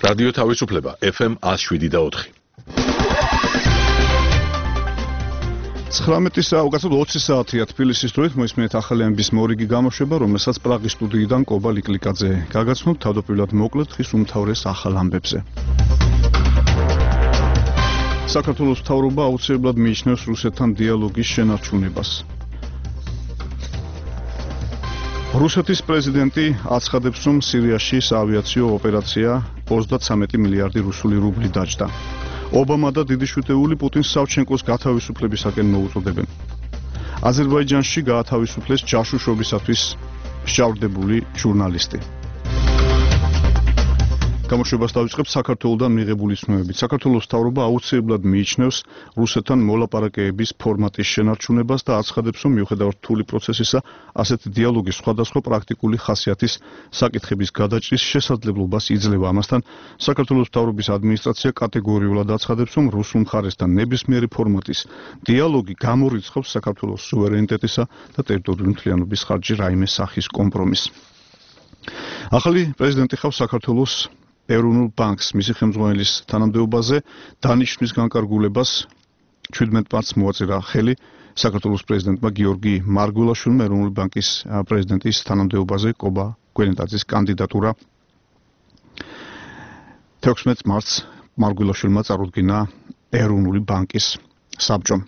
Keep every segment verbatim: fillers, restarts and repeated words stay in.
რადიო თავისუფლება ეფ ემ ათს შვიდი და ოთხი. ცხრამეტი საათი, უკაცრავად ოცი საათია თბილისის დროით, მოისმინეთ ახალი ამბის მორიგი გამოშვება, რომელსაც პრაღის სტუდიიდან კობა ლიკლიკაძე გაგაცნობ, თავდაპირველად მოკლედ დღის უმთავრეს ახალ ამბებზე. საქართველოს მთავრობა აუცილებლად მიიჩნევს რუსეთთან დიალოგის შენარჩუნებას. რუსეთის პრეზიდენტი აცხადებს, რომ სირიაში საავიაციო ოპერაცია ოცდათსამეტი მილიარდი რუსული რუბლი დაჯდა. ობამა და დიდი შვიდეული პუტინს სავჩენკოს გათავისუფლებისაკენ მოუწოდებენ. აზერბაიჯანში გაათავისუფლეს ჯაშუშობისათვის მსჯავრდებული ჟურნალისტი. გამოშვებას დავიწყებთ საქართველოდან მიღებული ცნობებით. საქართველოს მთავრობა აუცილებლად მიიჩნევს რუსეთთან მოლაპარაკებების ფორმატის შენარჩუნებას და აცხადებს, რომ მიუხედავად რთული პროცესისა, ასეთი დიალოგის სხვადასხვა პრაქტიკული ხასიათის საკითხების გადაჭრის შესაძლებლობას იძლევა. ამასთან, საქართველოს მთავრობის ადმინისტრაცია კატეგორიულად აცხადებს, რომ რუსულ მხარესთან ნებისმიერი ფორმატის დიალოგი გამორიცხავს საქართველოს სუვერენიტეტისა და ტერიტორიული მთლიანობის ხარჯზე რაიმე სახის კომპრომისს. ახალი პრეზიდენტი ხავს საქართველოს ეროვნულ ბანკს მისი ხელმძღვანელის თანამდებობაზე დანიშვნის განკარგულებას ჩვიდმეტ მარტს მოაწერა ხელი საქართველოს პრეზიდენტმა გიორგი მარგველაშვილმა ეროვნული ბანკის პრეზიდენტის თანამდებობაზე კობა გვენეტაძის კანდიდატურა თექვსმეტ მარტს მარგველაშვილმა წარუდგინა ეროვნული ბანკის საბჭომ.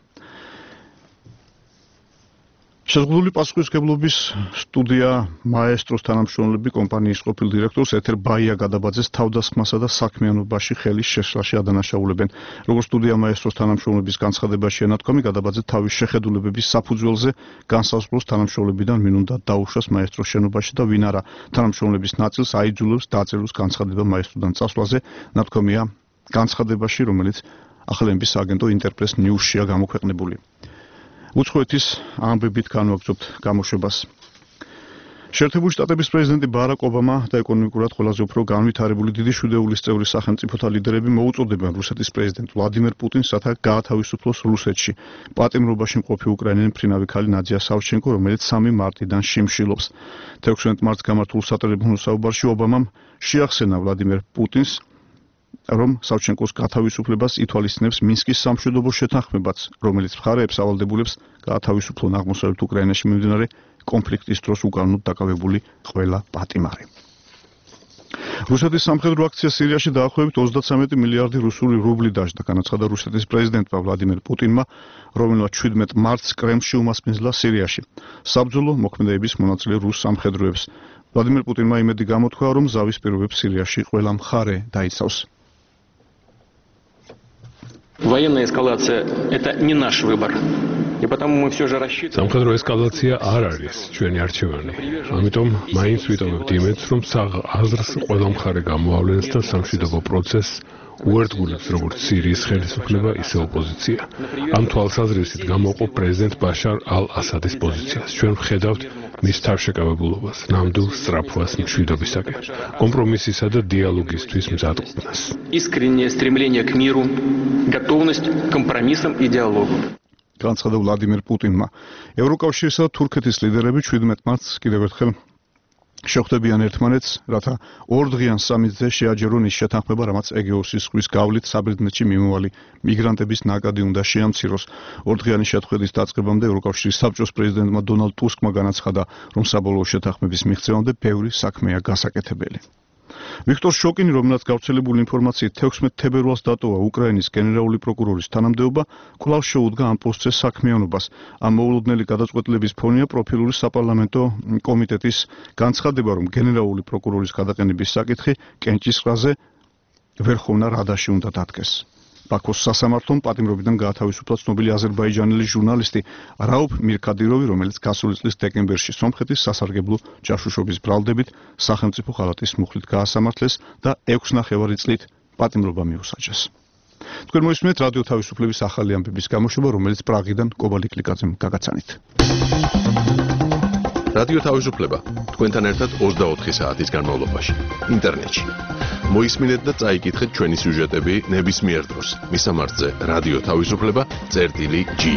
შეზღუდული პასუხისმგებლობის სტუდია მაესტროს თანამშრომლები კომპანიის ყოფილ დირექტორს ეთერ ბაია გადაბაძეს თავდასხმასა და საქმიანობაში ხელის შეშლაში ადანაშაულებენ. როგორც სტუდია მაესტროს თანამშრომლების განცხადებაშია ნათქვამი, გადაბაძე თავის შეხედულებების საფუძველზე განსაზღვროს თანამშრომლებიდან ვინ უნდა დაუშვას მაესტროს შენობაში და ვინ არა. თანამშრომლების ნაწილს აიძულებს დააწეროს განცხადება მაესტროდან წასვლაზე. ნათქვამია განცხადებაში, რომელიც ახალი ამბის სააგენტო ინტერპრეს ნიუსშია გამოქვეყნებული. უცხოეთის ამბებით განვაგრძობთ გამოშვებას. შეერთებული შტატების პრეზიდენტი ბარაკ ობამა და ეკონომიკურად ყველაზე უფრო განვითარებული დიდი შვიდეულის წევრი სახელმწიფოთა ლიდერები მოუწოდებენ რუსეთის პრეზიდენტ ვლადიმერ პუტინს, რათა გაათავისუფლოს რუსეთში პატიმრობაში მყოფი უკრაინელი მფრინავი ქალი ნადია სავჩენკო, რომელიც სამი მარტიდან შიმშილობს. თექვსმეტ მარტს გამართულ სატელეფონო საუბარში ობამამ შეახსენა ვლადიმერ პუტინს, რომ სავჩენკოს გათავისუფლებას ითვალისწინებს მინსკის სამშვიდობო შეთანხმებაც, რომელიც მხარეებს ავალდებულებს გაათავისუფლონ აღმოსავლეთ უკრაინაში მიმდინარე კონფლიქტის დროს უკანონოდ დაკავებული ყველა პატიმარი. რუსეთის სამხედრო აქცია სირიაში დაახლოებით ოცდათსამეტი მილიარდი რუსული რუბლი დაჯდა, განაცხადა რუსეთის პრეზიდენტმა ვლადიმერ პუტინმა, რომელმაც ჩვიდმეტ მარტს კრემლში უმასპინძლა სირიაში. საბრძოლო მოქმედებების მონაწილე რუს სამხედროებს. ვლადიმერ პუტინმა იმედი გამოთქვა, რომ ზავის პირობებს სირიაში ყველა მხარე დაიცავს. Военная эскалация – это не наш выбор. И потому мы все же рассчитываем. სამხედრო ესკალაცია არ არის ჩვენი არჩევანი. ამიტომ მაინც ვიტოვებთ იმედს, რომ აზრს ყველა მხარე გამოავლენს და სამშვიდობო პროცესს უერთგულებს როგორც სირიის ხელისუფლება, ისე ოპოზიცია. ამ თვალსაზრისით გამოყო პრეზიდენტ ბაშარ ალ-ასადის პოზიციას. ჩვენ ვხედავთ მის თავშეკავებულობას, ნამდვილ სწრაფვას მშვიდობისაკენ, კომპრომისისა და დიალოგისთვის მზადყოფნას. Искреннее стремление к миру, готовность к компромиссам и диалогу. განცხადა ვლადიმერ პუტინმა. ევროკავშირისა და თურქეთის ლიდერები ჩვიდმეტ მარტს კიდევ ერთხელ შეხვდებიან ერთმანეთს, რათა ორდღიან სამიტზე შეაჯერონ ის შეთანხმება, რამაც ეგეოსის ზღვის გავლით საბერძნეთში მიმავალი მიგრანტების ნაკადი უნდა შეამციროს. ორდღიანი შეხვედრის დაწყებამდე ევროკავშირის საბჭოს პრეზიდენტმა დონალდ ტუსკმა განაცხადა, რომ საბოლოო შეთანხმების მიღწევამდე ბევრი საქმეა გასაკეთებელი. ვიქტორ შოკინი, რომელსაც გავრცელებული ინფორმაციით თექვსმეტ თებერვალს დატოვა უკრაინის გენერალური პროკურორის თანამდებობა, კვლავ შეუდგა ამ პოსტზე საქმიანობას. ამ მოულოდნელი გადაწყვეტილების ფონია პროფილური საპარლამენტო კომიტეტის განცხადება, რომ გენერალური პროკურორის გადაყენების საკითხი კენჭისყრაზე ვერხოვნა რადაში უნდა დადგეს. ბაქოს სასამართლომ პატიმრობიდან გაათავისუფლა ცნობილი აზერბაიჯანელი ჟურნალისტი რაუფ მირქადიროვი, რომელიც გასული წლის დეკემბერში სომხეთის სასარგებლო ჯაშუშობის ბრალდებით სახელმწიფო ხალატის მუხლით გაასამართლეს და ექვს ნახევარი წლით პატიმრობა მიუსაჯეს. თქვენ მოისმინეთ რადიო თავისუფლების ახალი ამბების გამოშვება, რომელიც პრაღიდან კობა ლიკლიკაძემ გაგაცანით. რადიო თავისუფლება თქვენთან ერთად ოცდაოთხი საათის განმავლობაში ინტერნეტში. მოისმინეთ და წაიკითხეთ ჩვენი სიუჟეტები ნებისმიერ დროს მისამართზე რადიო თავისუფლება წერტილი ჯი.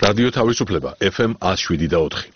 რადიო თავისუფლება ეფ ემ one oh seven და four.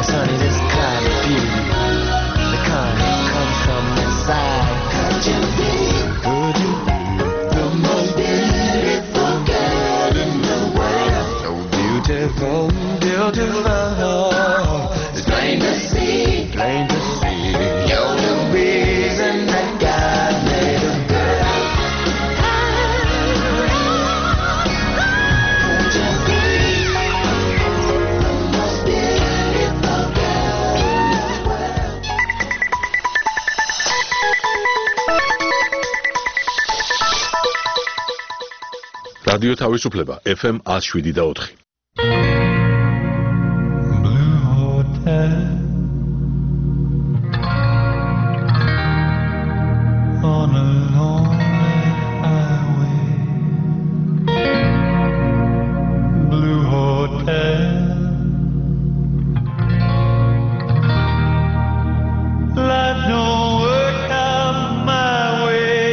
honey, this kind of beauty, the kind that comes from inside. Could you be, could you be the most beautiful girl in the world? So beautiful, beautiful. It's plain to see, plain to see. You're the reason that God made a girl. Could you be the most beautiful girl in the world? რადიო თავისუფლება F M one oh seven და four. Blue Hotel on a lonely highway. Blue Hotel, life don't work out my way.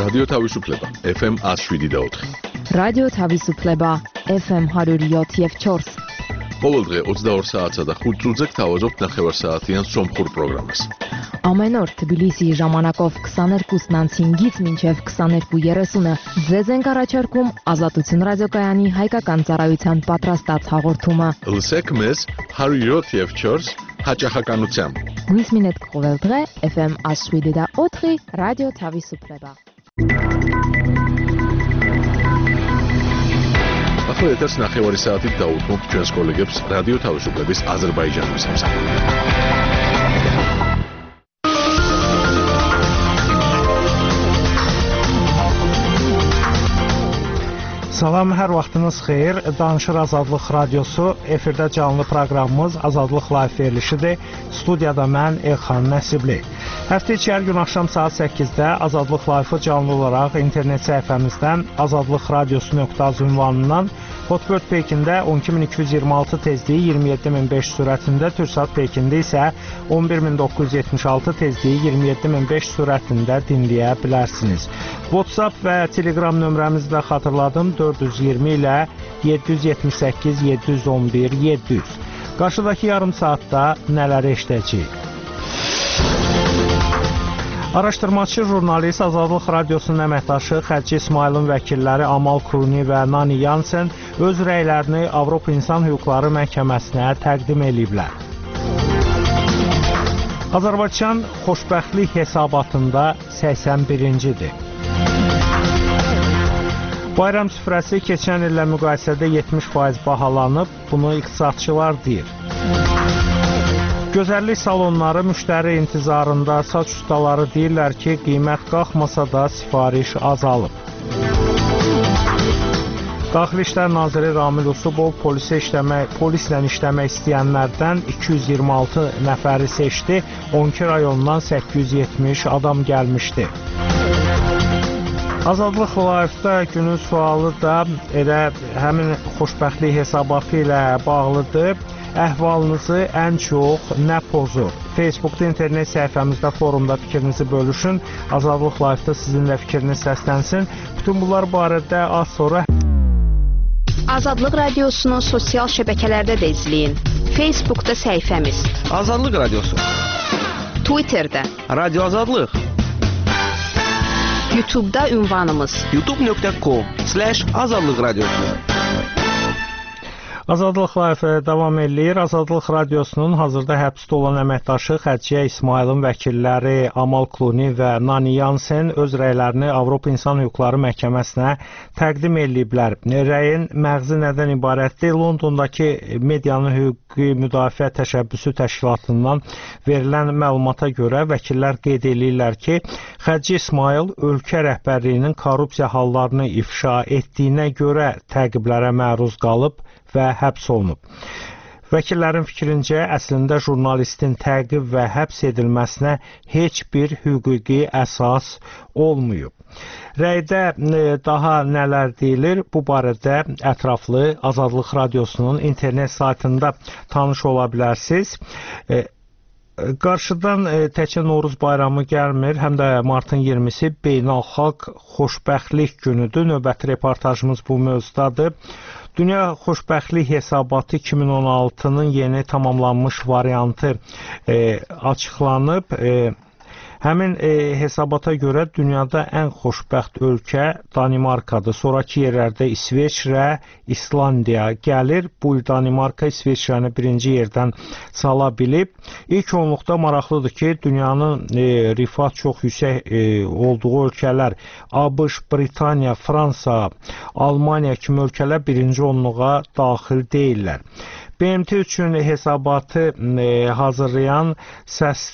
რადიო თავისუფლება ეფ ემ one oh seven და four. რადიო თავისუფლება ეფ ემ one oh seven და four. ყოველ დღე ოცდაორ საათსა და ხუთ წუთზე გთავაზობთ ნახევარსაათიან სომხურ პროგრამას. Ամեն օր Թբիլիսիի ժամանակով twenty-two-ից մինչև twenty-two thirty-ը ձեզ ենք առաջարկում Ազատություն ռադիոկայանի հայկական ծառայության պատրաստած հաղորդումը։ Լսեք մեզ one oh seven და four հաճախականությամբ։ Հույս մինետ կողել դղե էֆ էմ one oh seven და four ռադիո თავისუფლება։ ახლა ეთერს ნახევარი საათით დაუთმობთ ჩვენს კოლეგებს რადიო თავისუფლების აზერბაიჯანის სამსახურში. Salam, hər vaxtınız xeyir. Danışır Azadlıq Radiosu. Efirdə canlı proqramımız Azadlıq Live verilişidir. Studiyada mən Elxan Nəsibli. Həftə içi hər gün axşam saat səkkizdə Azadlıq Live-ı canlı olaraq internet səhifəmizdən azadlıqradiosu.az ünvanından, Hotbird peykində on iki min iki yüz iyirmi altı tezliyi iyirmi yeddi min beş sürətində, Türksat peykində isə on bir min doqquz yüz yetmiş altı tezliyi iyirmi yeddi min beş sürətində dinləyə bilərsiniz. WhatsApp və Telegram nömrəmizi də xatırladım, dörd yüz iyirmi ilə yeddi yüz yetmiş səkkiz yeddi yüz on bir yeddi yüz. Qarşıdakı yarım saatda nələr eşidəcəyik? Araşdırmaçı jurnalist Azadlıq Radiosunun əməkdaşı Xədci İsmailin vəkilləri Amal Clooney və Nani Yansen öz rəylərini Avropa İnsan Hüquqları Məhkəməsinə təqdim ediblər. Azərbaycan xoşbəxtlik hesabatında səksən birincidir. Bayram süfrəsi keçən illə müqayisədə yetmiş faiz bahalanıb, bunu iqtisadçılar deyir. Gözəllik salonları müştəri intizarında, saç ustaları deyirlər ki, qiymət qalxmasa da sifariş azalıb. Daxili İşlər Naziri Ramil Usubov polisə işləmək, polislə işləmək istəyənlərdən iki yüz iyirmi altı nəfəri seçdi, on iki rayondan səkkiz yüz yetmiş adam gəlmişdi. Azadlıq Live-da günün sualı da elə həmin xoşbəxtlik hesabatı ilə bağlıdır. Əhvalınızı ən çox nə pozur? Facebookda, internet səhifəmizdə, forumda fikrinizi bölüşün. Azadlıq Live-da sizin də fikriniz səslənsin. Bütün bunlar barədə az sonra Azadlıq Radiosunu sosial şəbəkələrdə də izləyin. Facebookda səhifəmiz Azadlıq Radiosu, Twitterdə Radio Azadlıq, YouTube'da ünvanımız youtube nöqtə com slash azadlıq radiosu. Azadlıq Live davam edir. Azadlıq Radiosunun hazırda həbsdə olan əməkdaşı Xədciyə İsmailin vəkilləri Amal Clooney və Nani Yansen öz rəylərini Avropa İnsan Hüquqları Məhkəməsinə təqdim ediblər. Rəyin məğzi nədən ibarətdir? Londondakı Medianın Hüquqi Müdafiə Təşəbbüsü Təşkilatından verilən məlumata görə vəkillər qeyd edirlər ki, Xədci İsmail ölkə rəhbərliyinin korrupsiya hallarını ifşa etdiyinə görə təqiblərə məruz qalıb və həbs olunub. Vəkillərin fikrincə, əslində jurnalistin təqib və həbs edilməsinə heç bir hüquqi əsas olmayıb. Rəydə daha nələr deyilir? Bu barədə ətraflı Azadlıq Radiosunun internet saytında tanış ola bilərsiniz. Qarşıdan təkcə Novruz bayramı gəlmir, həm də martın iyirmisi Beynəlxalq Xoşbəxtlik günüdür. Növbəti reportajımız bu mövzudadır. Dünya Xoşbəxtlik Hesabatı iki min on altının yeni tamamlanmış variantı e, açıqlanıb. E, həmin e, hesabata görə dünyada ən xoşbəxt ölkə Danimarkadır. Sonraki yerlərdə İsveçrə, İslandiya gəlir. Bu il Danimarka İsveçrəni birinci yerdən sala bilib. İlk onluqda maraqlıdır ki, dünyanın e, rifah çox yüksək e, olduğu ölkələr ABŞ, Britaniya, Fransa, Almaniya kimi ölkələr birinci onluğa daxil deyirlər. B M T üçün hesabatı e, hazırlayan səs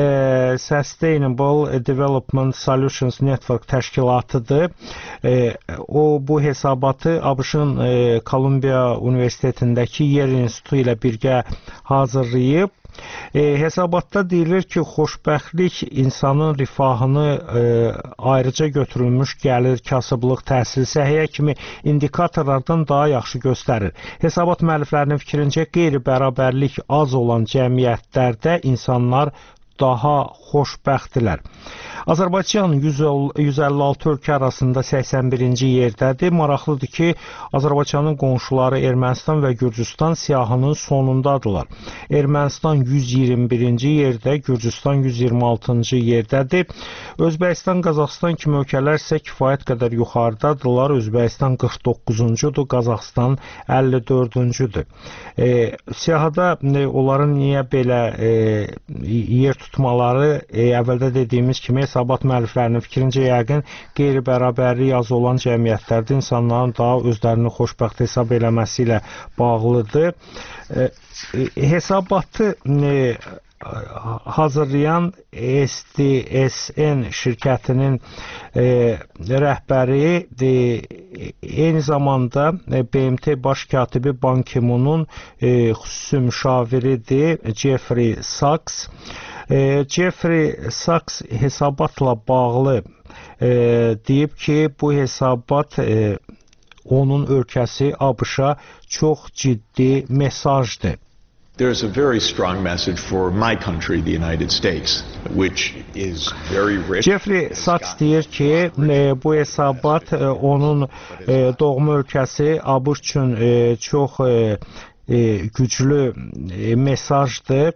Sustainable Development Solutions Network təşkilatıdır. E, o bu hesabatı ABŞ-ın e, Kolumbiya Universitetindəki Yer İnstitutu ilə birgə hazırlayıb. E, hesabatda deyilir ki, xoşbəxtlik insanın rifahını e, ayrıca götürülmüş gəlir, kasıblıq, təhsil, səhiyyə kimi indikatorlardan daha yaxşı göstərir. Hesabat müəlliflərinin fikrincə qeyri-bərabərlik az olan cəmiyyətlərdə insanlar daha xoşbəxtdirlər. Azərbaycan yüz əlli altı ölkə arasında səksən birinci yerdədir. Maraqlıdır ki, Azərbaycanın qonşuları Ermənistan və Gürcüstan siyahının sonundadırlar. Ermənistan yüz iyirmi birinci yerdə, Gürcüstan yüz iyirmi altıncı yerdədir. Özbəkistan, Qazaxstan kimi ölkələr isə kifayət qədər yuxarıdadırlar. Özbəkistan qırx doqquzuncudur, Qazaxstan əlli dördüncüdür. E, siyahıda e, onların niyə belə e, yer tutmaları e, əvvəldə dediyimiz kimi hesabat müəlliflərinin fikrincə yəqin qeyri-bərabərlik az olan cəmiyyətlərdə insanların daha özlərini xoşbəxt hesab eləməsi ilə bağlıdır. E, e, hesabatı e, hazırlayan S D S N şirkətinin e, rəhbəri e, eyni zamanda e, B M T baş katibi Ban Ki-moon'un e, xüsusi müşaviridir Jeffrey Sachs. E, Jeffrey Sachs hesabatla bağlı e, deyib ki, bu hesabat e, onun ölkəsi ABŞ-a çox ciddi mesajdır. There's a very strong message for my country, the United States, which is very rich. Jeffrey Sachs deyir ki, e, bu hesabat e, onun e, doğma ölkəsi ABŞ üçün e, çox e, e, güclü e, mesajdır.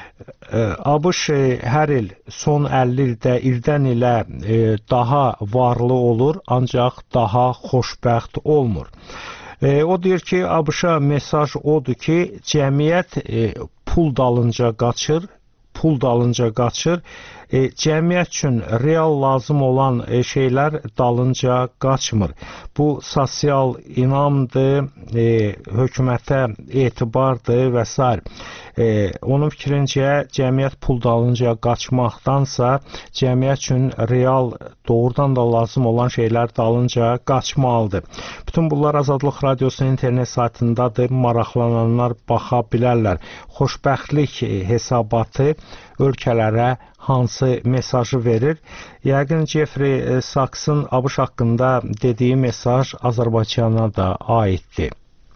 ABŞ hər il son əlli ildə ildən ilə e, daha varlı olur, ancaq daha xoşbəxt olmur. E, o deyir ki, ABŞ-a mesaj odur ki, cəmiyyət e, pul dalınca qaçır, pul dalınca qaçır. E, cəmiyyət üçün real lazım olan e, şeylər dalınca qaçmır. Bu sosial inamdır, e, hökumətə etibardır və s. E, onun fikrincə cəmiyyət pul dalınca qaçmaqdansa cəmiyyət üçün real doğrudan da lazım olan şeylər dalınca qaçmalıdır. Bütün bunlar Azadlıq Radiosunun internet saytındadır. Maraqlananlar baxa bilərlər. Xoşbəxtlik hesabatı ölkələrə hansı mesajı verir? Yəqin Jeffrey Sachs'ın ABŞ haqqında dediyi mesaj Azərbaycana da aiddir.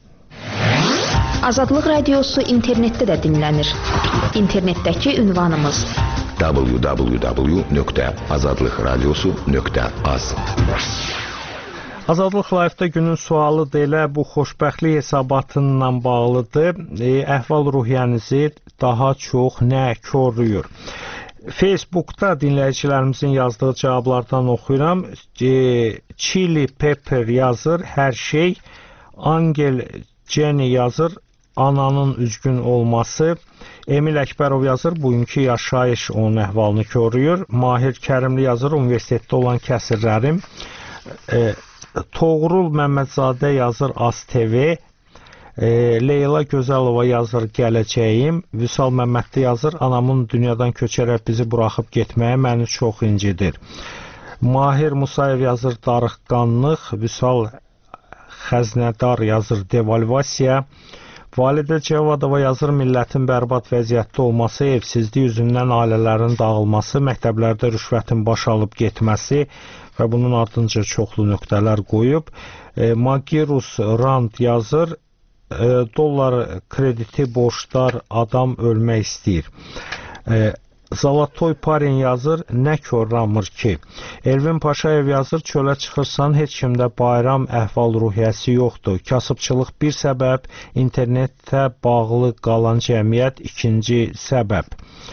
Azadlıq Radiosu internetdə də dinlənir. İnternetdəki ünvanımız w w w nöqtə azadlıqradiosu nöqtə az. Azadlıq Live-da günün sualı da elə bu xoşbəxtlik hesabatıyla bağlıdır. E, əhval-ruhiyyənizi daha çox nə koruyur? Facebookda dinləyicilərimizin yazdığı cavablardan oxuyuram. E, Chili Pepper yazır, hər şey. Angel Jenny yazır, ananın üzgün olması. Emil Əkbərov yazır, bugünkü yaşayış onun əhvalını koruyur. Mahir Kərimli yazır, universitetdə olan kəsirlərim. E, Toğrul Məmmədzadə yazır, Az T V. E, Leyla Gözəlova yazır, gələcəyim. Vüsal Məmmədli yazır, anamın dünyadan köçərək bizi buraxıb getməyə məni çox incidir. Mahir Musayev yazır, darıqqanlıq. Vüsal Xəznədar yazır, devalvasiya. Validə Cavadova yazır, millətin bərbad vəziyyətdə olması, evsizlik üzündən ailələrin dağılması, məktəblərdə rüşvətin baş alıb getməsi və bunun ardınca çoxlu nöqtələr qoyub. E, Magirus Rand yazır, e, dollar krediti borçlar, adam ölmək istəyir. E, Zalatoy Parin yazır, nə korlanmır ki. Elvin Paşayev yazır, çölə çıxırsan, heç kimdə bayram əhval-ruhiyyəsi yoxdur. Kasıbçılıq bir səbəb, internetdə bağlı qalan cəmiyyət ikinci səbəb.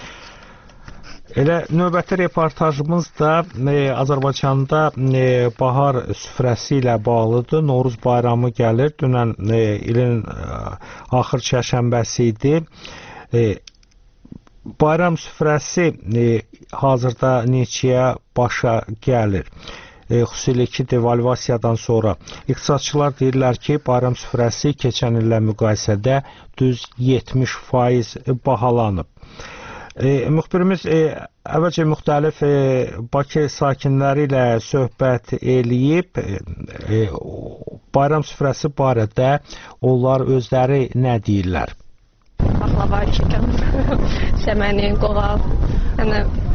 Elə növbəti reportajımız da e, Azərbaycanda e, bahar süfrəsi ilə bağlıdır. Novruz bayramı gəlir. Dünən e, ilin e, axır çərşənbəsi idi. E, Bayram süfrəsi e, hazırda neçəyə başa gəlir? E, xüsusilə ki, devalvasiyadan sonra. İqtisadçılar deyirlər ki, bayram süfrəsi keçən illə müqayisədə düz yetmiş faiz bahalanıb. E, müxbirimiz e, əvvəlcə müxtəlif e, Bakı sakinləri ilə söhbət eləyib. E, e, bayram süfrəsi barədə onlar özləri nə deyirlər? Baklava, chicken, seməni, qoğal. Yəni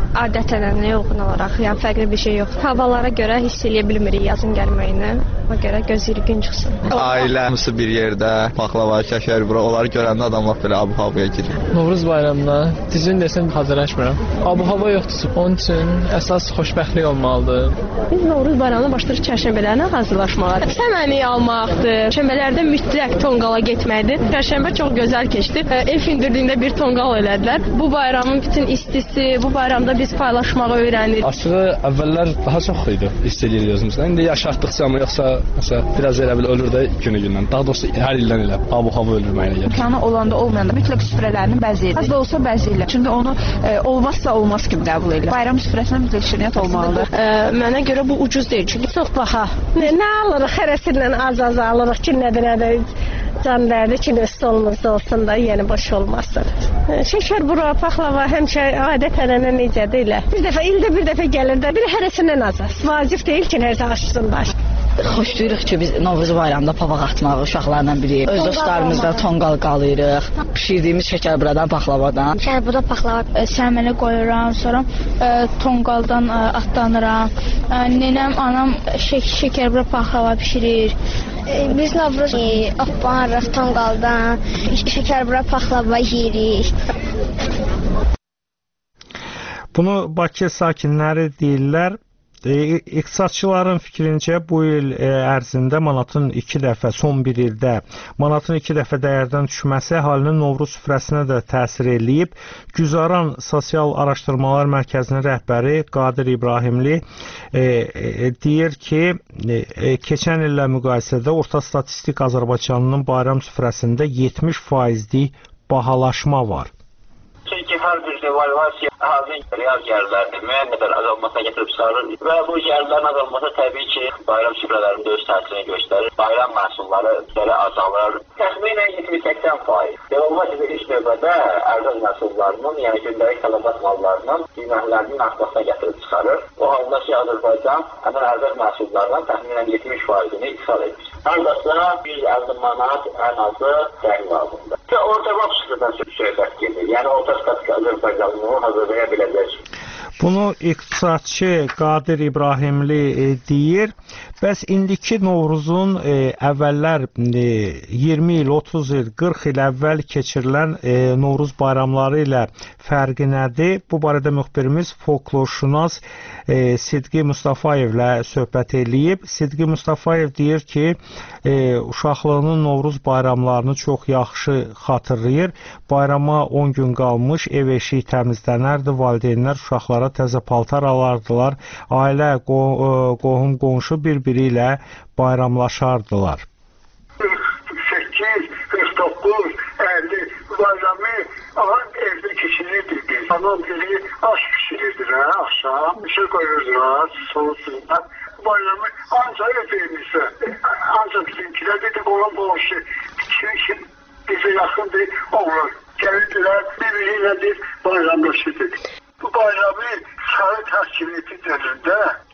adət-ənənəyə uyğun olaraq, yəni fərqli bir şey yoxdur. Havalara görə hiss eləyə bilmirik yazın gəlməyini. Ona görə gözləyirik gün çıxsın. Ailə hamısı bir yerdə, baklava, şəkər, bura onları görəndə adamlar belə abu-havaya girir. Novruz bayramına düzün desəm hazırlaşmıram. Abu-hava yoxdur. Onun üçün əsas xoşbəxtlik olmalıdır. Biz Novruz bayramına başlayırıq çərşənbələrlə hazırlaşmağa. Səməni almaqdır. Çərşənbələrdə mütləq tonqala getməkdir. Çərşənbə çox gözəl keçdi. Ev indirdiğində bir tonqal elədilər. Bu bayramın bütün istisi, bu bayramda biz paylaşmağı öyrənirik. Açığı əvvəllər daha çox idi hiss edirik özümüzdən. İndi yaşartdıqca amma yoxsa məsələn biraz elə bil ölür də günü-gündən. Daha doğrusu hər ildən elə abu-hava öldürməyinə gəlir. İmkanı olanda olmayanda mütləq süfrələrini bəzəyirlər. Az da olsa bəzəyirlər. Çünki onu e, olmazsa olmaz kimi qəbul edirlər. Bayram süfrəsində mütləq şirniyyat olmalıdır. E, mənə görə bu ucuz deyil. Çünki çox baha. Nə, nə alırıq? Hərəsindən az-az alırıq ki, nədir, nədir? Can verdi ki, stolumuzda olsun da, yəni boş olmasın. Şəkər bura, paxlava, həmişə adət-ənənə necədir elə. Bir dəfə, ildə bir dəfə gəlir də, bir hərəsindən az-az. Vacib deyil ki, hər zaman açsınlar. Xoşlayırıq ki, biz Novruz bayramında pavaq atmağı uşaqlarla biri. Öz dostlarımızla tonqal qalıyırıq. Pişirdiyimiz şəkər buradan, paxlavadan. Şəkər burada paxlava sərməni qoyuram, sonra ə, tonqaldan ə, atlanıram. Ə, Nənəm, anam şək şəkər bura paxlava pişirir. Biz Novruz oplanırıq tonqaldan, şəkər bura paxlava yeyirik. Bunu Bakı sakinləri deyirlər. İqtisadçıların fikrincə bu il ərzində manatın iki dəfə, son bir ildə manatın iki dəfə dəyərdən düşməsi əhalinin Novruz süfrəsinə də təsir eləyib. Güzaran Sosial Araşdırmalar Mərkəzinin rəhbəri Qadir İbrahimli e, e, deyir ki, e, keçən illə müqayisədə orta statistik Azərbaycanının bayram süfrəsində yetmiş faizlik bahalaşma var. Çünki hər bir devalvasiya əhalinin real gəlirlərini müəyyən qədər azalmasına gətirib çıxarır və bu gəlirlərin azalması təbii ki, bayram süfrələrində öz təsirini göstərir. Bayram məhsulları belə azalır. Təxminən iyirmi səksən faiz. Devalvasiya ilk növbədə ərzaq məhsullarının, yəni gündəlik tələbat mallarının qiymətlərinin artmasına gətirib çıxarır. O halda ki, Azərbaycan həmin ərzaq məhsullarından təxminən yetmiş faizini ixal edir. Hardasa yüz əlli manat ən azı təyin lazımdır. Orta vaxt süfrədən söhbət gedir. Yəni orta statik Azərbaycanını hazırlaya biləcək. Bunu iqtisadçı Qadir İbrahimli e, deyir. Bəs indiki Novruzun e, əvvəllər e, iyirmi il, otuz il, qırx il əvvəl keçirilən e, Novruz bayramları ilə fərqi nədir? Bu barədə müxbirimiz folklorşünas e, Sidqi Mustafayevlə söhbət eləyib. Sidqi Mustafayev deyir ki, e, uşaqlığının Novruz bayramlarını çox yaxşı xatırlayır. Bayrama on gün qalmış ev eşiyi təmizlənərdi, valideynlər uşaqlara təzə paltar alardılar, ailə, qohum, qonşu bir-biri ilə bayramlaşardılar. qırx səkkiz, qırx doqquz, əlli bayramı evdə keçirirdi biz. Anam biri aş pişirirdi, axşam, bir şey qoyurdular, soğusunlar. Bayramı ancaq evimizdə, ancaq bizimkilər dedik, olan boğuşu, çünki bizə yaxındır, olur. Gəlirdilər, bir-biri ilə bir bayramlaşırdık. Bu bayramı sarı təşkilati dönündə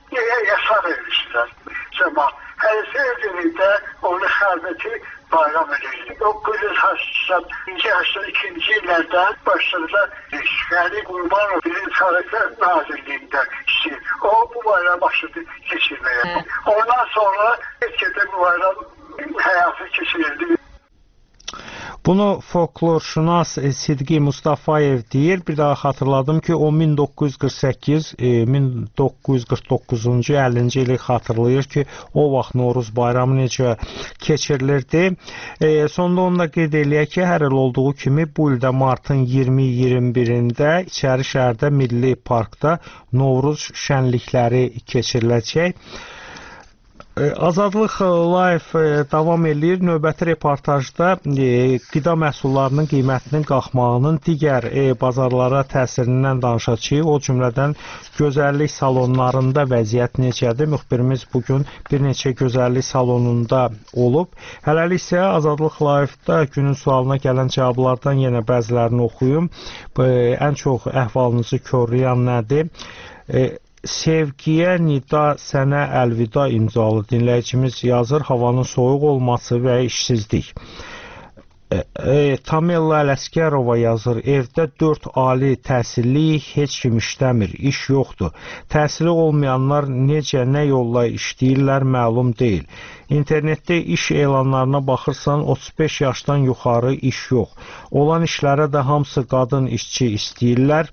yasa vermişlər. Cəma, hərisi evlərində onu xəlbəti bayram edir. doqquz yüz səksən ikinci illərdən başladılar İşğali Qurbanov birinci Sağlıqlar Nazirliyində işləyir. O bu bayram başladı keçirməyə. Ondan sonra Türkiyədə bu bayram həyatı keçirildi. Bunu folklorşünas Sidqi Mustafayev deyir. Bir daha xatırladım ki, o min doqquz yüz qırx səkkiz min doqquz yüz qırx doqquzuncu əllinci ili xatırlayır ki, o vaxt Novruz bayramı necə keçirilirdi. E, sonda onu da qeyd eləyək ki, hər il olduğu kimi bu ildə martın iyirmi iyirmi birində İçəri şəhərdə Milli Parkda Novruz şənlikləri keçiriləcək. Azadlıq Live davam edir. Növbəti reportajda qida məhsullarının qiymətinin qalxmağının digər bazarlara təsirindən danışacağıq. O cümlədən gözəllik salonlarında vəziyyət necədir? Müxbirimiz bugün bir neçə gözəllik salonunda olub. Hələlik isə Azadlıq Live-da günün sualına gələn cavablardan yenə bəzilərini oxuyum. Ən çox əhvalınızı korlayan nədir? Sevgiyə nida, sənə əlvida imzalı dinləyicimiz yazır, havanın soyuq olması və işsizlik. E, Tamella Ələskərova yazır, evdə dörd ali təhsilli heç kim işləmir, iş yoxdur. Təhsili olmayanlar necə, nə yolla işləyirlər məlum deyil. İnternetdə iş elanlarına baxırsan, otuz beş yaşdan yuxarı iş yox. Olan işlərə də hamısı qadın işçi istəyirlər.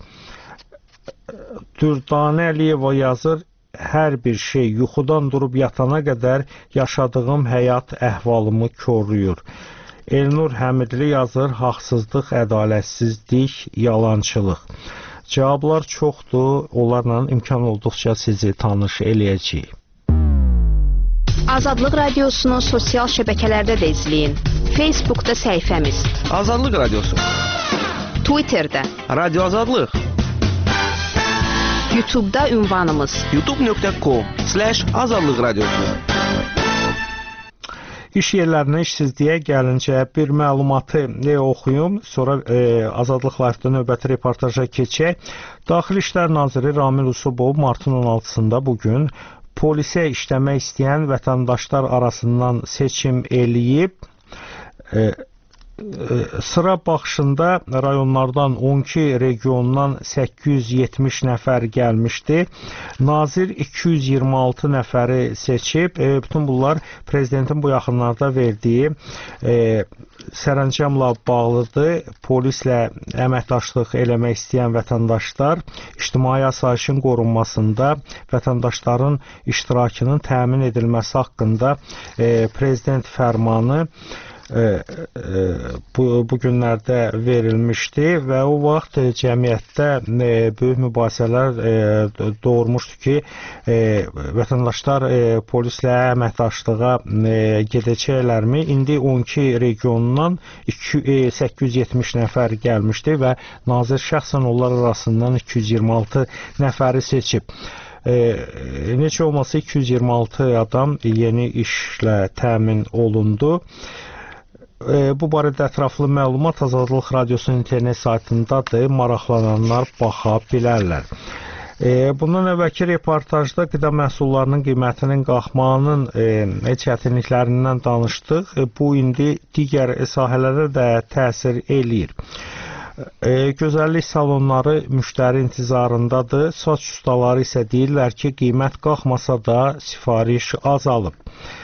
Dürdanə Əliyeva yazır, hər bir şey yuxudan durub yatana qədər yaşadığım həyat əhvalımı koruyur. Elnur Həmidli yazır, haqsızlıq, ədalətsizlik, yalançılıq. Cavablar çoxdur, onlarla imkan olduqca sizi tanış eləyəcəyik. Azadlıq Radiosunu sosial şəbəkələrdə də izləyin. Facebookda səhifəmiz Azadlıq Radiosu, Twitterdə Radio Azadlıq, YouTube'da ünvanımız youtube nöqtə com slash azadlıq radiosu. İş yerlərinə işsizliyə gəlincə bir məlumatı e, oxuyum, sonra e, Azadlıq Live-da növbəti reportaja keçək. Daxili İşlər Naziri Ramil Usubov martın on altısında bugün polisə işləmək istəyən vətəndaşlar arasından seçim eləyib. E, Sıra baxışında rayonlardan on iki regiondan səkkiz yüz yetmiş nəfər gəlmişdi. Nazir iki yüz iyirmi altı nəfəri seçib. E, bütün bunlar prezidentin bu yaxınlarda verdiyi e, sərəncamla bağlıdır. Polislə əməkdaşlıq eləmək istəyən vətəndaşlar ictimai asayişin qorunmasında vətəndaşların iştirakının təmin edilməsi haqqında e, prezident fərmanı E, e, bu, bu günlərdə verilmişdi və o vaxt e, cəmiyyətdə e, böyük mübahisələr e, doğurmuşdu ki, e, vətəndaşlar e, polislə əməkdaşlığa e, gedəcəklərmi? İndi on iki regionundan səkkiz yüz yetmiş nəfər gəlmişdi və nazir şəxsən onlar arasından iki yüz iyirmi altı nəfəri seçib. E, necə olmasa iki yüz iyirmi altı adam yeni işlə təmin olundu. Bu barədə ətraflı məlumat Azadlıq Radiosunun internet saytındadır, maraqlananlar baxa bilərlər. Bundan əvvəlki reportajda qida məhsullarının qiymətinin qalxmağının çətinliklərindən danışdıq. Bu indi digər sahələrə də təsir eləyir. Gözəllik salonları müştəri intizarındadır. Saç ustaları isə deyirlər ki, qiymət qalxmasa da sifariş azalıb.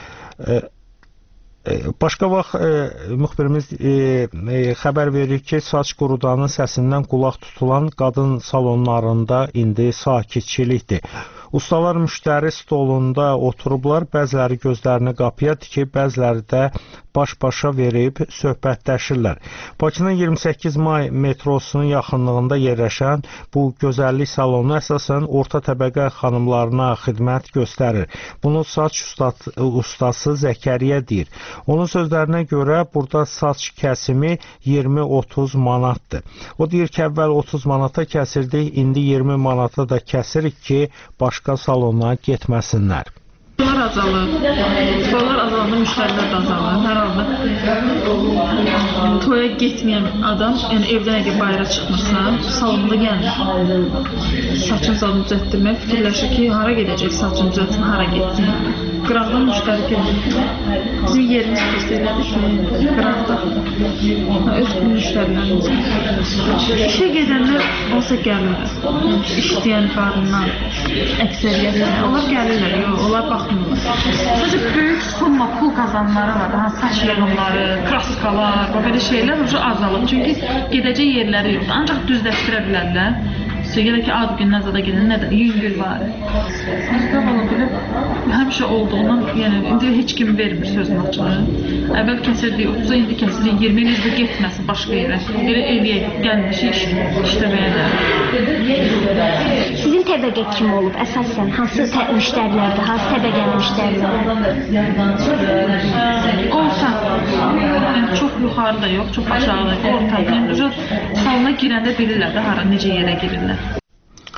Başqa vaxt e, müxbirimiz e, e, xəbər verir ki, saç qurudanın səsindən qulaq tutulan qadın salonlarında indi sakitçilikdir. Ustalar müştəri stolunda oturublar, bəziləri gözlərini qapıya tikib, bəziləri də baş-başa verib söhbətləşirlər. Bakının iyirmi səkkiz may metrosunun yaxınlığında yerləşən bu gözəllik salonu əsasən orta təbəqə xanımlarına xidmət göstərir. Bunu saç ustası, ustası Zəkəriyə deyir. Onun sözlərinə görə burada saç kəsimi iyirmi otuz manatdır. O deyir ki, əvvəl otuz manata kəsirdik, indi iyirmi manata da kəsirik ki, başqa salona getməsinlər. Dolar azalır. Dolar azalır, müştərilər də azalır. Hər halda toya getməyən adam, yəni evdən əgər bayıra çıxmırsa, salonda gəlmir. Saçın salonu düzəltdirmək fikirləşir ki, hara gedəcək saçın düzəltsin, hara getsin. Qıraqdan müştəri gəlmir. Bizim yerimiz pis elədir ki, qıraqda öz müştərilərimiz. İşə gedənlər olsa gəlirlər. İşləyən qadınlar, əksəriyyət, onlar gəlirlər, yox, onlar baxmırlar. Sadəcə böyük summa pul qazananları var, daha saç yığımları, kraskalar, belə şeylər ucu azalıb. Çünki gedəcək yerləri yoxdur. Ancaq düzləşdirə bilərlər. Elə ki, ad gündən zada gedən nədir? Yüngül var. Bizdə ola bilir, həmişə olduğundan, yəni, indi heç kim vermir sözün açığı. Əvvəl kəsirdik otuza, indi kəsirdik iyirmi il bu getməsin başqa yerə. Elə eləyək, gəlmişik işləməyə də. Sizin təbəqə kim olub? Əsasən, hansı müştərilərdir? Hansı təbəqəli müştərilərdir? Orta. Yəni, çox yuxarı da yox, çox aşağı da yox. Orta. Yəni, salona girəndə bilirlər də hara, necə yerə girirlər.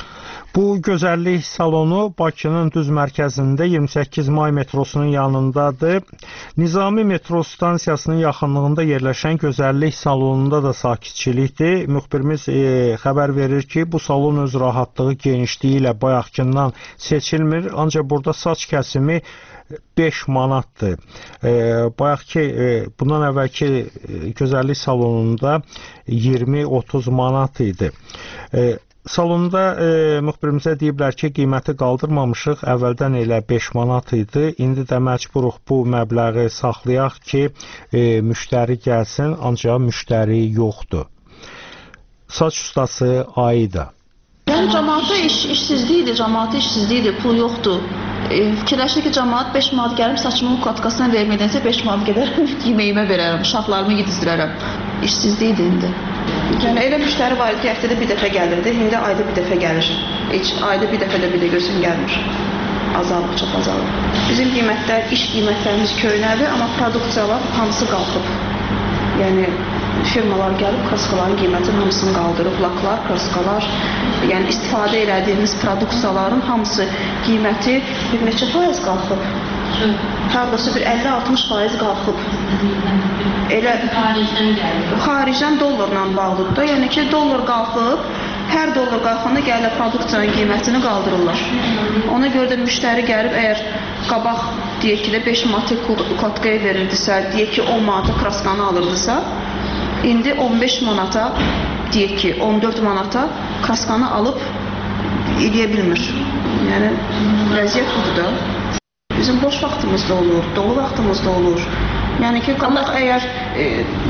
Bu gözəllik salonu Bakının düz mərkəzində iyirmi səkkiz may metrosunun yanındadır. Nizami metro stansiyasının yaxınlığında yerləşən gözəllik salonunda da sakitçilikdir. Müxbirimiz e, xəbər verir ki, bu salon öz rahatlığı, genişliyi ilə bayaqkından seçilmir. Ancaq burada saç kəsimi beş manatdır. E, bayaqki, e, bundan əvvəlki e, gözəllik salonunda iyirmi otuz manat idi. E, Salonda e, müxbirimizə deyiblər ki, qiyməti qaldırmamışıq, əvvəldən elə beş manat idi, indi də məcburuq bu məbləği saxlayaq ki, e, müştəri gəlsin, ancaq müştəri yoxdur. Saç ustası Aida. Yəni, cəmaatda iş, işsizlikdir, cəmaatda işsizlikdir, pul yoxdur. E, fikirləşir ki, cəmaat beş manat gəlib saçımın katkasına verməkdənsə beş manat gedərəm, yeməyimə verərəm, uşaqlarımı yedizdirərəm. İşsizlikdir indi. Yəni, elə müştəri var ki, həftədə bir dəfə gəlirdi, indi ayda bir dəfə gəlir. Heç ayda bir dəfə də bir də görsün gəlmir. Azalıq, çox azalıq. Bizim qiymətlər, iş qiymətlərimiz köynədir, amma produksiyalar hamısı qalxıb. Yəni, firmalar gəlib kraskaların qiymətinin hamısını qaldırıb, laklar, kraskalar, yəni istifadə elədiyimiz produksiyaların hamısı qiyməti bir neçə faiz qalxıb. Hərdəsə bir əlli altmış faiz qalxıb. Elə xaricdən gəlir. Xaricdən dollarla bağlıdır da. Yəni ki, dollar qalxıb, hər dollar qalxanda gəlirlər produksiyanın qiymətini qaldırırlar. Ona görə də müştəri gəlib, əgər qabaq deyək ki də beş manat kotkaya verirdisə, deyək ki on manata kraskanı alırdısa, indi on beş manata, deyək ki on dörd manata kraskanı alıb eləyə bilmir. Yəni, vəziyyət budur da. Bizim boş vaxtımızda olur, dolu vaxtımızda olur. Yəni ki, qabaq əgər e,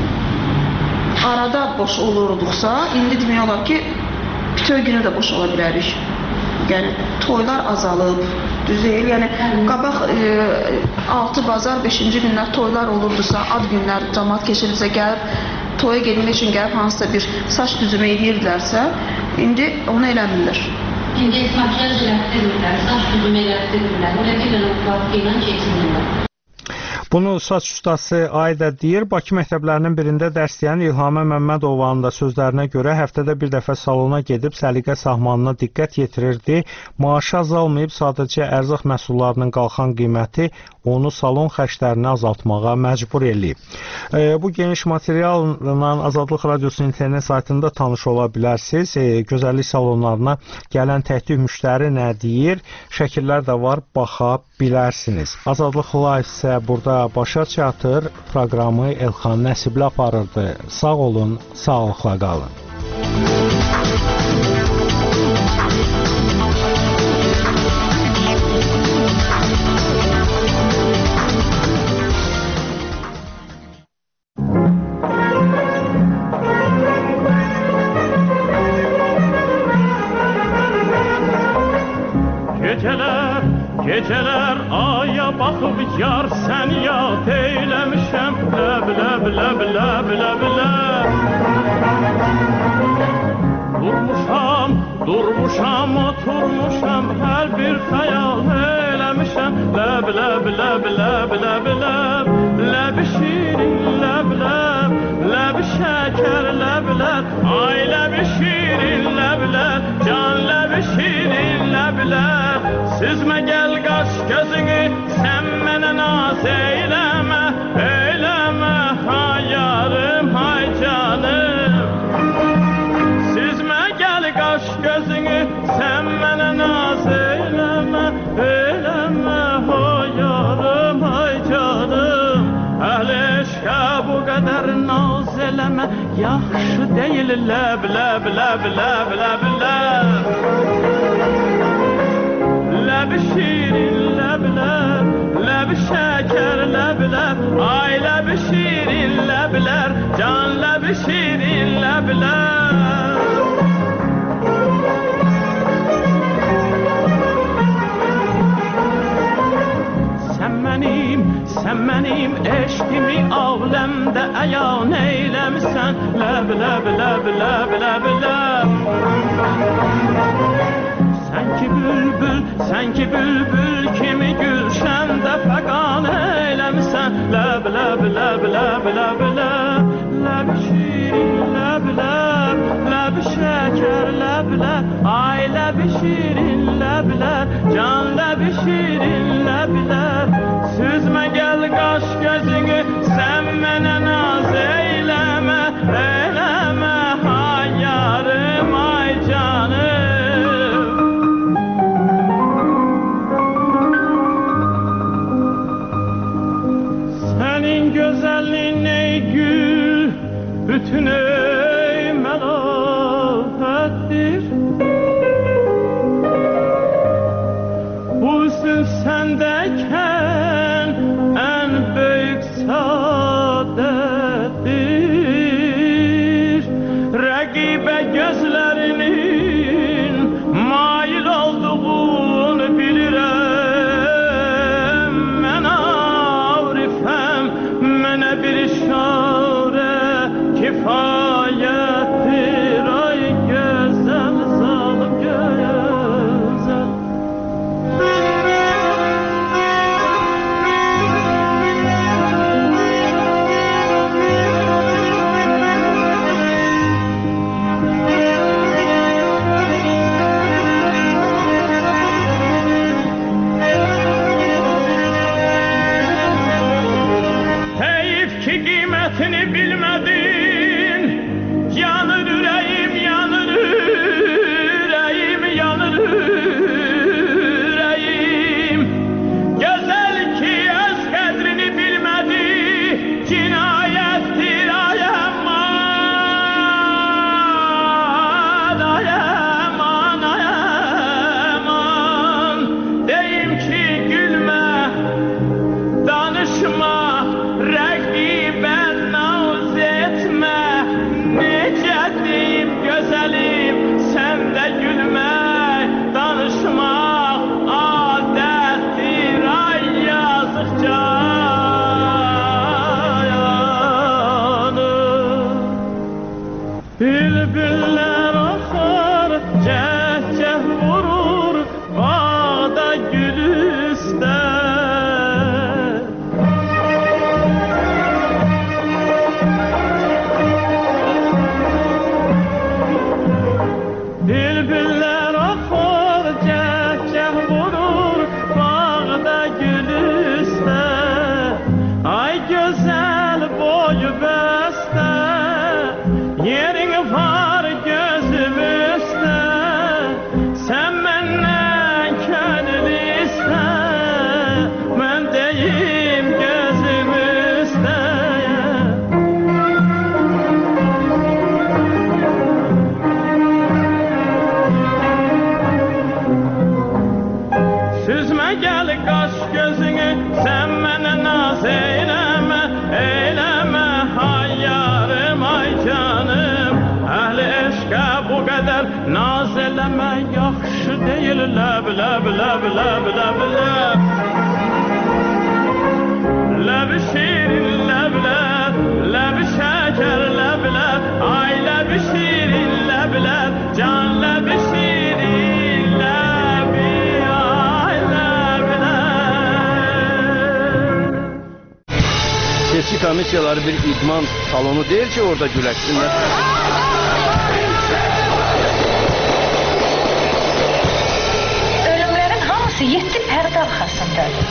arada boş olurduqsa, indi demək olar ki, bütöv günü də boş ola bilərik. Yəni, toylar azalıb, düz deyil. Yəni, qabaq e, altı bazar, beşinci günlər toylar olurdusa, ad günlər, cəmaat keçirirsə, gəlib, toya gedilmək üçün gəlib hansısa bir saç düzümü edirlərsə, indi onu eləmirlər. İndi saçlar elətdirmirlər, saç düzümü elətdirmirlər, elə bir dənə vaxt ilə keçinirlər. Bunu saç ustası Aida deyir. Bakı məktəblərinin birində dərs deyən İlhamə Məmmədovanın da sözlərinə görə həftədə bir dəfə salona gedib səliqə sahmanına diqqət yetirirdi. Maaşı azalmayıb, sadəcə ərzaq məhsullarının qalxan qiyməti onu salon xərclərini azaltmağa məcbur eləyib. E, bu geniş materialla Azadlıq Radiosunun internet saytında tanış ola bilərsiniz. E, gözəllik salonlarına gələn təklif müştəri nə deyir? Şəkillər də var, baxa bilərsiniz. Azadlıq Live isə burada başa çatır. Proqramı Elxan Nəsibli aparırdı. Sağ olun, sağlıqla qalın. Gecələr, gecələr aya baxıb yar sən yad eyləmişəm, ləb, ləb, ləb, ləb, ləb, ləb. Durmuşam, durmuşam, oturmuşam, hər bir xəyal eləmişəm, ləb, ləb, ləb, ləb, ləb, ləb. Ləb şirin, ləb, ləb, ləb şəkər, ləb, ləb. Ay ləb şirin, ləb, ləb, can ləb şirin, ləb, ləb. Süzmə gəl qaş gözünü, sən mənə naz eyləmə, eyləmə, hay yarım, hay canım. Süzmə gəl qaş gözünü, sən mənə naz eyləmə, eyləmə, hay yarım, hay canım. Əhl eşqə bu qədər naz eləmə, yaxşı deyil, ləb, ləb, ləb, ləb, ləb, ləb. Ləb şirin, ləb, ləb, ləb şəkər, ləb, ləb. Ay ləb şirin, ləb, ləb, can ləb şirin, ləb, ləb. Sən mənim, sən mənim eşqimi aləmdə əyan eyləmisən, ləb, ləb, ləb, ləb, ləb, ləb. Sən ki bülbül, sən ki bülbül kimi gülşəndə fəqan eyləmisən, ləb, ləb, ləb, ləb, ləb, ləb. Ləb şirin, ləb, ləb, ləb şəkər, ləb, ləb. Ay ləb şirin. ləblər, can ləbi şirin ləblər. Süzmə gəl qaş gözünü, sən mənə naz eyləmə, eyləmə, hay yarım, ay canım. Sənin gözəlliyin ey gül, bütün ey məlahətdir. Bu üzün səndəkən ən böyük saadətdir. Rəqibə gözlərinin mail olduğunu bilirəm. Mən arifəm, mənə bir işarə kifayətdir. Ay gözəl zalım gözəl. Heyif ki qiymətini bilmədin, yanır ürəyim, yanır ürəyim, yanır ürəyim. Gözəl ki öz qədrini bilmədi, cinayətdir ay aman, ay aman, ay aman. Deyim ki gülmə, danışma, rəqibə naz etmə. Necə deyim gözəlim, sən də gülmək, danışmaq adətdir. Ay yazıq canım. Bülbüllər axar, cəhcəh vurur, bağda gül üstə. Bülbüllər axar, cəhcəh vurur, bağda gül üstə. Ay gözəl boyu bəstə, yerin var gözüm üstə. Sən məndən könül istə, mən deyim gözüm üstə. Süzmə gəl qaş gözünü, sən mənə naz eyləmə, eyləmə, hay yarım, ay canım. Əhli eşqə bu qədər naz eləmə, yaxşı deyil, ləb, ləb, ləb, ləb, ləb, ləb. Ləb şirin ləb, ləb, ləb şəkər ləb, ləb, ay ləb şirin ləb, ləb, can ləb şirin ləb, ay ləb, ləb. Seçki komissiyaları bir idman salonu deyil ki, orada güləşsinlər. Ölümlərin hamısı yeddi pərdə arxasındadır.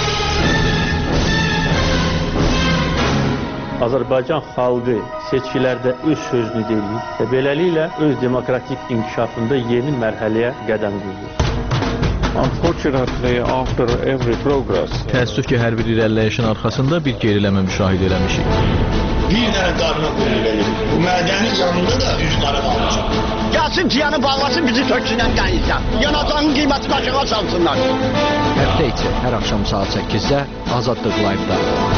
Azərbaycan xalqı seçkilərdə öz sözünü deyir və beləliklə öz demokratik inkişafında yeni mərhələyə qədəm qoyur. Unfortunately, after every progress, təəssüf ki, hər bir irəliləyişin arxasında bir geriləmə müşahidə eləmişik. Bir dənə qarına verir. Bu mədəni canında da üzləri qalacaq. Gəlsin piyanı bağlasın, bizi töksünən qəyizlər. Yanacağın qiyməti aşağı salsınlar. Həftə içi hər axşam saat səkkizdə Azadlıq Live-da.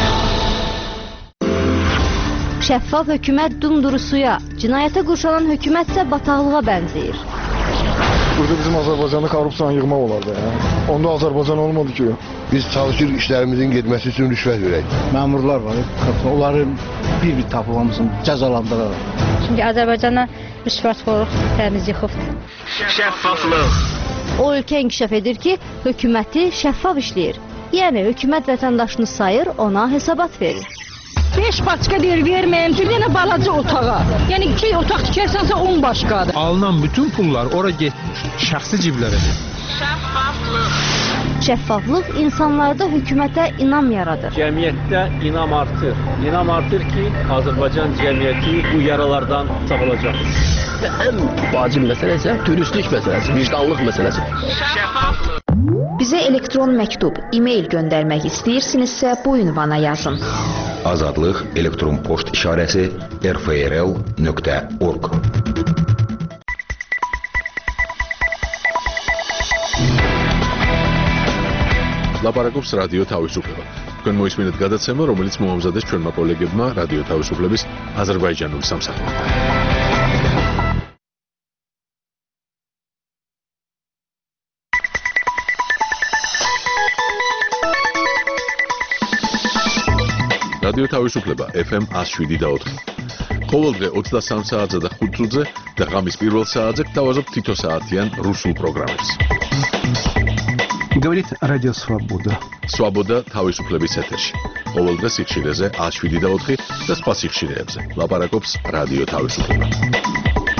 Şəffaf hökumət dumduru suya, cinayətə qurşanan hökumət isə bataqlığa bənzəyir. Burada bizim Azərbaycanı korrupsiyanı yığmaq olardı. Ya. Onda Azərbaycan olmadı ki. Biz çalışırıq işlərimizin getməsi üçün rüşvət verək. Məmurlar var, onların bir-bir tapıb hamısını cəzalandıraraq. Çünki Azərbaycana rüşvətxorluq təmiz yıxıbdır. Şəffaflıq. O ölkə inkişaf edir ki, hökuməti şəffaf işləyir. Yəni, hökumət vətəndaşını sayır, ona hesabat verir. beş başqa deyir, verməyim, bir dənə balaca otağa. Yəni, iki otaq tikərsənsə on başqadır. Alınan bütün pullar ora getmir, şəxsi ciblərə. Şəffaflıq insanlarda hökumətə inam yaradır. Cəmiyyətdə inam artır. İnam artır ki, Azərbaycan cəmiyyəti bu yaralardan sağalacaq. Ən vacib məsələ isə dürüstlük məsələsi, vicdanlıq məsələsi. Bizə elektron məktub, e-mail göndərmək istəyirsinizsə bu ünvana yazın. Azadlıq elektron poçt işarəsi r f r l nöqtə org. ლაპარაკობს რადიო თავისუფლება. თქვენ მოისმინეთ გადაცემა, რომელიც მოამზადეს ჩვენმა კოლეგებმა რადიო თავისუფლების აზერბაიჯანული სამსახურიდან. რადიო თავისუფლება ეფ ემ one oh seven და four. ყოველდღე ოცდასამ საათზე და ხუთ წუთზე და ღამის პირველ საათზე გთავაზობთ თითო საათიან რუსულ პროგრამებს. Говорит Радио Свобода. Свобода თავისუფლების ეთერში. ყოველდღე სიხშირეზე one oh seven და four და სხვა სიხშირეებზე. ლაპარაკობს რადიო თავისუფლება.